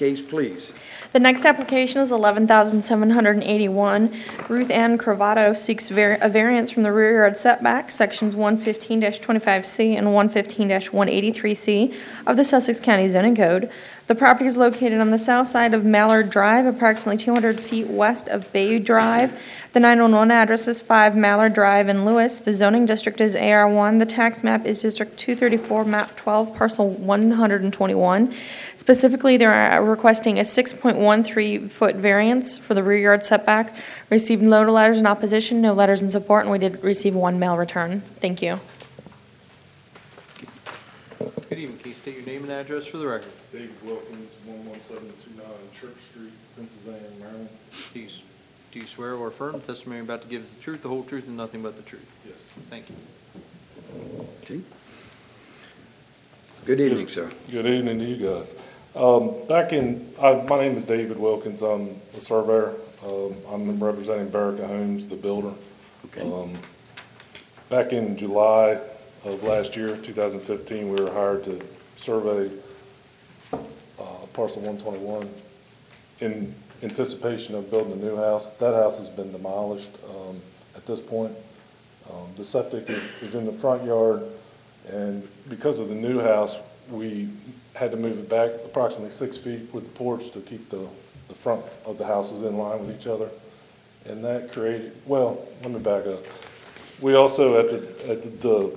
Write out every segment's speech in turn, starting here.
case, please. The next application is 11,781. Ruth Ann Cravato seeks a variance from the rear yard setback, sections 115-25C and 115-183C of the Sussex County Zoning Code. The property is located on the south side of Mallard Drive, approximately 200 feet west of Bay Drive. The 911 address is 5 Mallard Drive in Lewis. The zoning district is AR1. The tax map is District 234, map 12, parcel 121. Specifically, they are requesting a 6.13-foot variance for the rear yard setback. Received no letters in opposition, no letters in support, and we did receive one mail return. Thank you. Good evening. Can you state your name and address for the record? David Wilkins, 11729 Church Street, Pennsylvania, Maryland. Do you swear or affirm the testimony you're about to give is the truth, the whole truth, and nothing but the truth? Yes. Thank you. Okay. Good evening, sir. Good evening to you guys. My name is David Wilkins. I'm a surveyor. I'm representing Barrica Homes, the builder. Okay. Back in July of last year, 2015, we were hired to survey parcel 121 in anticipation of building a new house. That house has been demolished at this point. The septic is in the front yard, and because of the new house, we had to move it back approximately 6 feet with the porch to keep the front of the houses in line with each other. And that created, well, let me back up. We also, the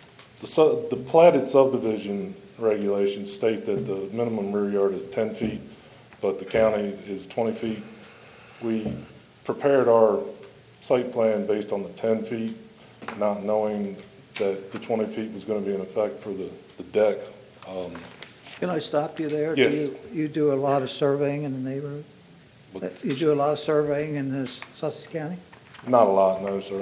platted subdivision regulations state that the minimum rear yard is 10 feet, but the county is 20 feet. We prepared our site plan based on the 10 feet, not knowing that the 20 feet was going to be in effect for the deck. Can I stop you there? Yes. Do you do a lot of surveying in the neighborhood? You do a lot of surveying in Sussex County? Not a lot, no, sir.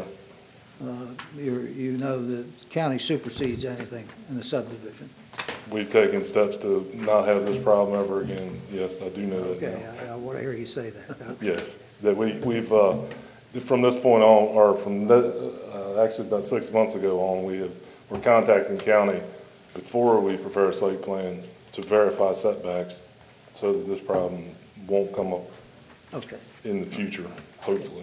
You know the county supersedes anything in the subdivision. We've taken steps to not have this problem ever again. Yes, I do know that Okay, now. I want to hear you say that. Yes, that we've from this point on, or from actually about 6 months ago on, we're contacting the county before we prepare a site plan to verify setbacks so that this problem won't come up in the future, hopefully.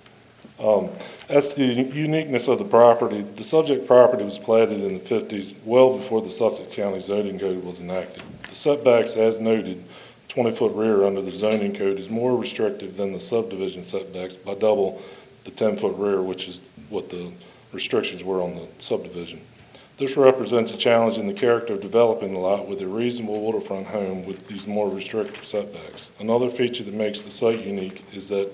As to the uniqueness of the property, the subject property was platted in the 50s, well before the Sussex County Zoning Code was enacted. The setbacks, as noted, 20-foot rear under the zoning code is more restrictive than the subdivision setbacks by double the 10-foot rear, which is what the restrictions were on the subdivision. This represents a challenge in the character of developing the lot with a reasonable waterfront home with these more restrictive setbacks. Another feature that makes the site unique is that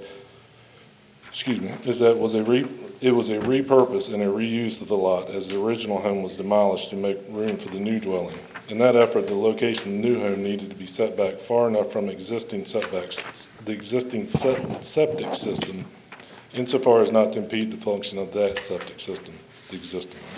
it was a repurpose and a reuse of the lot, as the original home was demolished to make room for the new dwelling. In that effort, the location of the new home needed to be set back far enough from the existing septic system, insofar as not to impede the function of that septic system, the existing one.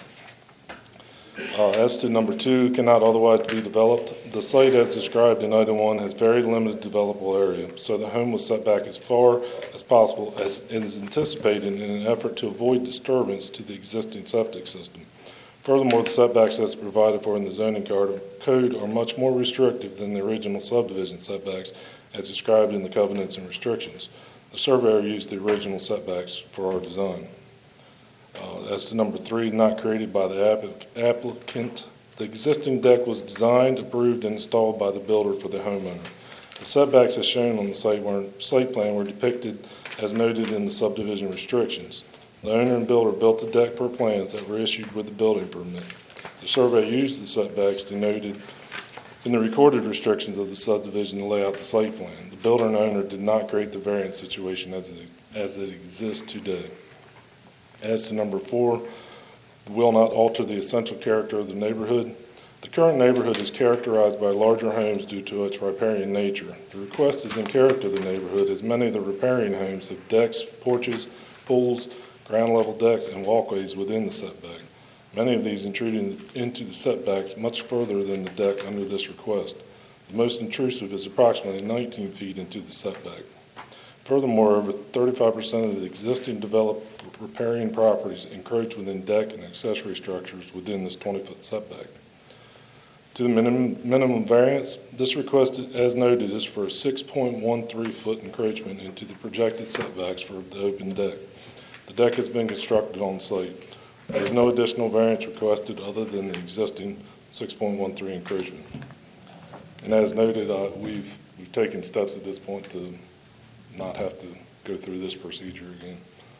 As to number 2, cannot otherwise be developed. The site, as described in item 1, has very limited developable area, so the home was set back as far as possible as is anticipated in an effort to avoid disturbance to the existing septic system. Furthermore, the setbacks as provided for in the zoning code are much more restrictive than the original subdivision setbacks as described in the covenants and restrictions. The surveyor used the original setbacks for our design. As to number 3, not created by the applicant, the existing deck was designed, approved, and installed by the builder for the homeowner. The setbacks as shown on the site plan were depicted as noted in the subdivision restrictions. The owner and builder built the deck per plans that were issued with the building permit. The survey used the setbacks denoted in the recorded restrictions of the subdivision to lay out the site plan. The builder and owner did not create the variance situation as it exists today. As to number 4, will not alter the essential character of the neighborhood. The current neighborhood is characterized by larger homes due to its riparian nature. The request is in character of the neighborhood, as many of the riparian homes have decks, porches, pools, ground level decks, and walkways within the setback. Many of these intrude into the setbacks much further than the deck under this request. The most intrusive is approximately 19 feet into the setback. Furthermore, over 35% of the existing developed riparian properties encroach within deck and accessory structures within this 20-foot setback. To the minimum variance, this request, as noted, is for a 6.13-foot encroachment into the projected setbacks for the open deck. The deck has been constructed on site. There is no additional variance requested other than the existing 6.13 encroachment. And as noted, we've taken steps at this point to not have to go through this procedure again.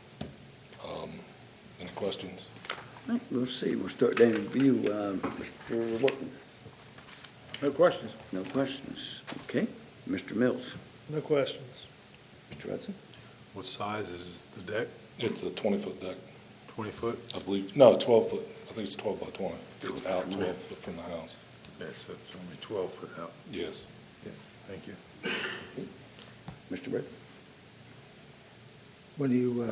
Any questions? All right, we'll see. We'll start down with you, Mr. Walton. No questions. No questions. Okay. Mr. Mills. No questions. Mr. Hudson. What size is the deck? It's a 20-foot deck, 20 foot? I believe. No, 12-foot. I think it's 12 by 20. It's out 12 foot from the house. Yeah, so it's only 12 foot out. Yes. Yeah, thank you. Mr. Brett. When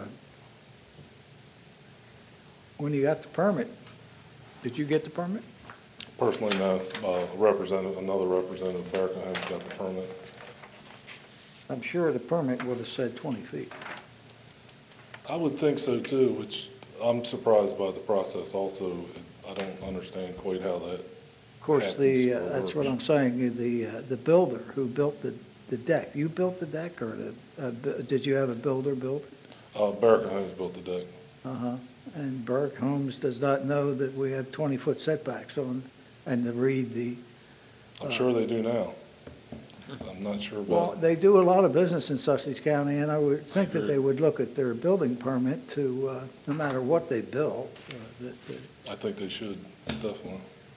you got the permit, did you get the permit? Personally, no. Another representative, Barker, has got the permit. I'm sure the permit would have said 20 feet. I would think so too, which I'm surprised by the process also. I don't understand quite how that. Of course, happens or that's what works. I'm saying, the builder who built the deck, you built the deck, or did you have a builder build it? Barker Homes built the deck. Uh-huh. And Burke Homes does not know that we have 20-foot setbacks on, and to read the, I'm sure they do now. I'm not sure well, about, they do a lot of business in Sussex County, and I would think that agree. they would look at their building permit to, no matter what they built, that I think they should, definitely.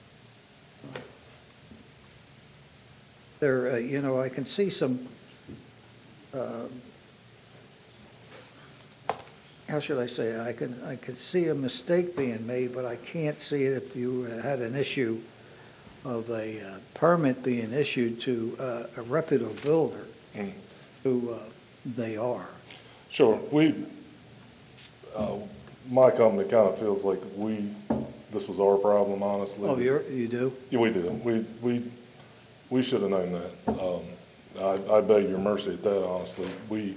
there, I can see some, how should I say, I can see a mistake being made, but I can't see it if you had an issue of a permit being issued to a reputable builder, Mm. who they are. Sure, my company kind of feels like this was our problem, honestly. Oh, you do? Yeah, we do. We should have known that. I beg your mercy at that, honestly.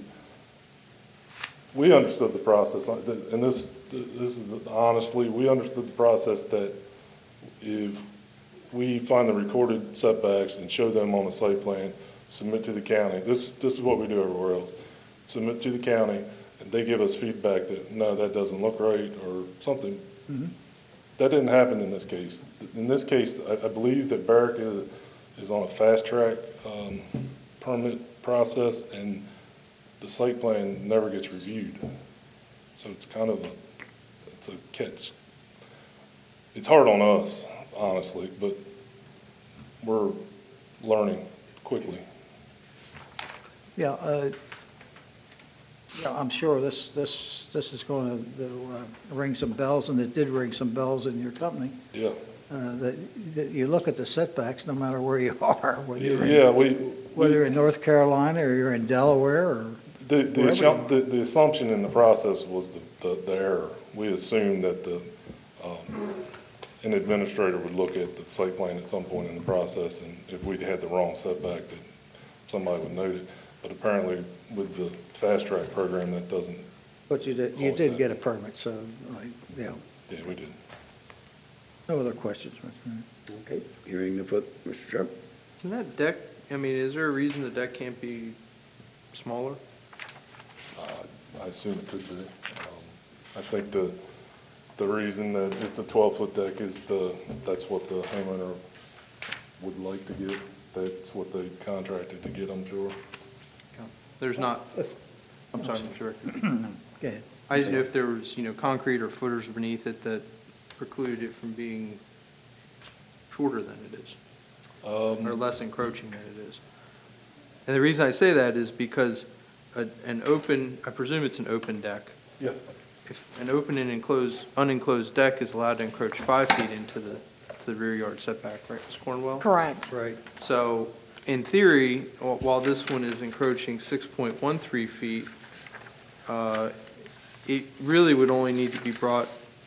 We understood the process, and this is honestly, we understood the process that if we find the recorded setbacks and show them on the site plan, submit to the county. This is what we do everywhere else. Submit to the county, and they give us feedback that, no, that doesn't look right, or something. Mm-hmm. That didn't happen in this case. In this case, I believe that Barrick is on a fast-track permit process, and the site plan never gets reviewed. So it's kind of it's a catch. It's hard on us, honestly, but we're learning quickly. Yeah, I'm sure this is going to ring some bells, and it did ring some bells in your company. Yeah. That you look at the setbacks, no matter where you are, whether you're Yeah, in North Carolina or you're in Delaware or the assumption in the process was the error. We assumed that an administrator would look at the site plan at some point in the process, and if we'd had the wrong setback, that somebody would note it. But apparently, with the fast track program, that doesn't. But you did get a permit, so, yeah. Yeah, we did. No other questions, Mr. Mayor. Okay. Hearing the foot, Mr. Sharp. Can that deck, I mean, is there a reason the deck can't be smaller? I assume it could be. I think the reason that it's a 12-foot deck is that's what the homeowner would like to get. That's what they contracted to get, I'm sure. There's not, I'm sorry, Mr. Director. Go ahead. I didn't know if there was, concrete or footers beneath it that precluded it from being shorter than it is, or less encroaching than it is. And the reason I say that is because I presume it's an open deck. Yeah. If an open and unenclosed deck is allowed to encroach 5 feet into the rear yard setback, right, Ms. Cornwell? Correct. Right. So, in theory, while this one is encroaching 6.13 feet, it really would only need to be brought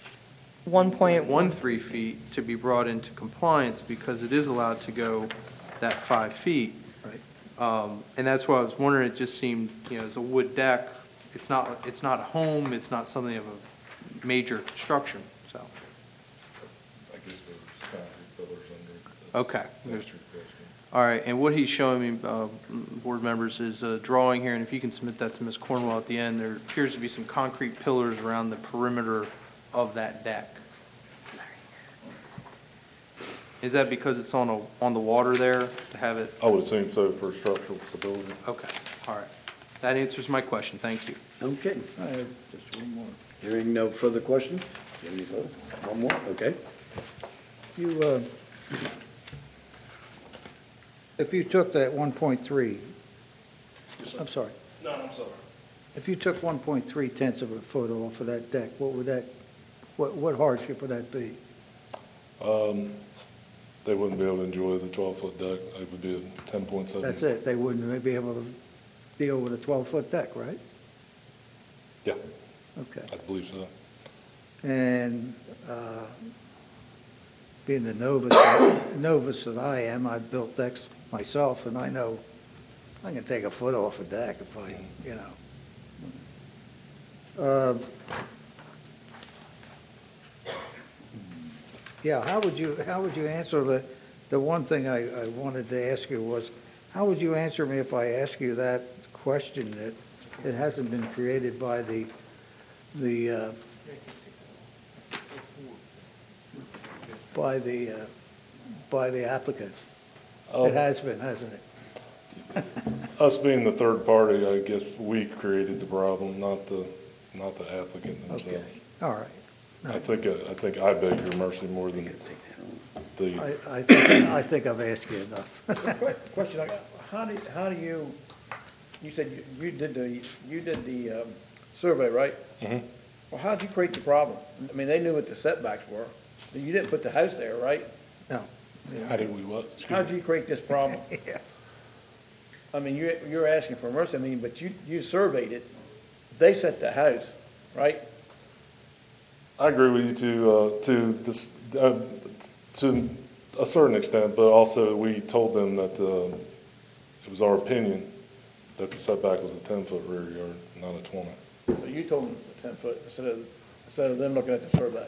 1.13 feet to be brought into compliance because it is allowed to go that 5 feet. Right. And that's why I was wondering, it just seemed, as a wood deck, it's not a home, it's not something of a major construction, so. I guess there's concrete pillars under Okay. All right, and what he's showing me, board members, is a drawing here, and if you can submit that to Ms. Cornwell at the end, there appears to be some concrete pillars around the perimeter of that deck. Is that because it's on the water there, to have it? I would assume so for structural stability. Okay, all right. That answers my question, thank you. Okay. I have just one more. Hearing no further questions? Do you have any further? One more? Okay. You, if you took that 1.3, I'm sorry, No, I'm sorry. if you took 1.3 tenths of a foot off of that deck, what would that, what hardship would that be? They wouldn't be able to enjoy the 12-foot deck. It would be a 10.7. That's it, they wouldn't be able to deal with a 12-foot deck, right? Yeah, Okay. I believe so. And being the novice that I am, I've built decks myself, and I know I can take a foot off a deck if I, you know. Yeah, how would you answer the one thing I wanted to ask you was, how would you answer me if I ask you that question that it hasn't been created by the applicant? It has been, hasn't it? Us being the third party, I guess we created the problem, not the applicant Okay, themselves. all right. I think I beg your mercy more than the, I think I've asked you enough. Question I got, how do you, you said you did the survey, right? Mhm. Well, how'd you create the problem? I mean, they knew what the setbacks were. You didn't put the house there, right? No. how did we what? Excuse How'd me. you create this problem? Yeah. I mean, you're asking for mercy, I mean, but you surveyed it. They set the house, right? I agree with you to this, to a certain extent, but also we told them that it was our opinion that the setback was a 10-foot rear yard, not a 20. So you told them it's a 10-foot instead of them looking at the survey.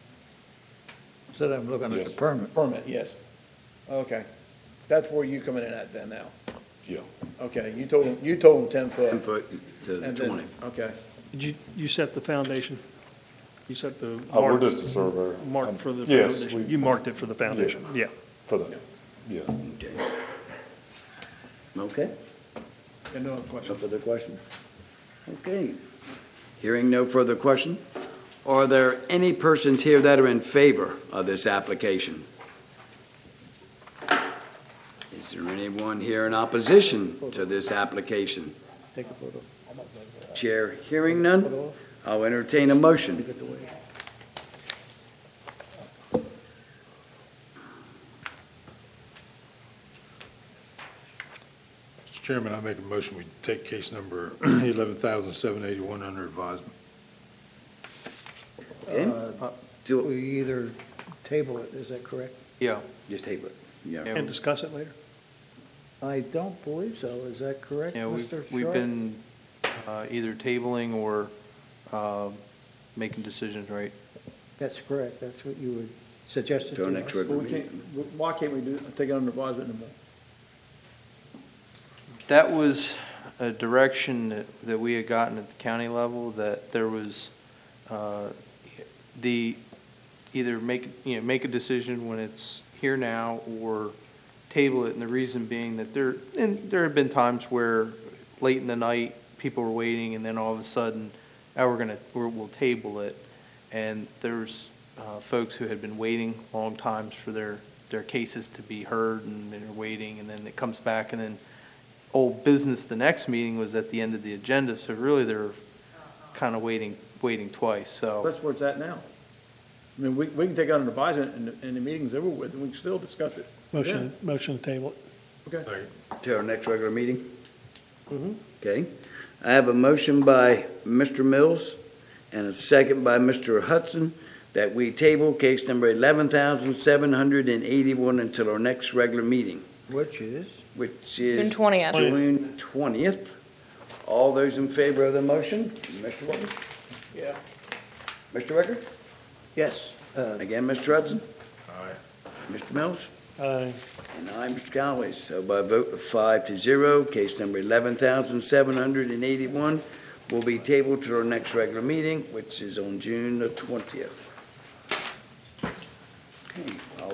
So I'm looking at Yes. the permit. Permit, yes. Okay. That's where you coming in at then now. Yeah. Okay, you told them 10 foot. 10 foot to the And 20. then, okay. Did you set the foundation? You set the We're mark, just a surveyor. mark for the Yes, foundation? You marked it for the foundation, yeah. for that, yeah. Okay. Okay. And no No question. further questions? Okay. Hearing no further question, are there any persons here that are in favor of this application? Is there anyone here in opposition to this application? Take a photo. Chair hearing none, I'll entertain a motion. Get the way. Mr. Chairman, I make a motion, we take case number 11,781 under advisement. Okay? Do it. We either table it, is that correct? Yeah, Just table it. Yeah. Yeah. And discuss it later? I don't believe so, is that correct, yeah, Mr. we've Sharp? been either tabling or making decisions, right? That's correct, that's what you would suggest To our to next us. regular Well, we meeting. can't, why can't we take it under advisement anymore? That was a direction that we had gotten at the county level, that there was either make a decision when it's here now or table it, and the reason being that there have been times where late in the night, people were waiting, and then all of a sudden, we'll table it, and there's folks who had been waiting long times for their cases to be heard, and they're waiting, and then it comes back, and then old business, the next meeting was at the end of the agenda, so really they're kind of waiting twice, so. That's where it's at now. I mean, we can take it under advisement and the meeting's over with, and we can still discuss it. Motion to table it. Okay. Second. To our next regular meeting? Mm-hmm. Okay. I have a motion by Mr. Mills and a second by Mr. Hudson that we table case number 11,781 until our next regular meeting, Which is? which is June 20th. June 20th. All those in favor of the motion? Mr. Walker? Yeah. Mr. Ricker? Yes. Again, Mr. Hudson? Aye. Mr. Mills? Aye. And I, Mr. Callaway. So by a vote of 5-0, case number 11,781 will be tabled to our next regular meeting, which is on June the 20th. Okay, I'll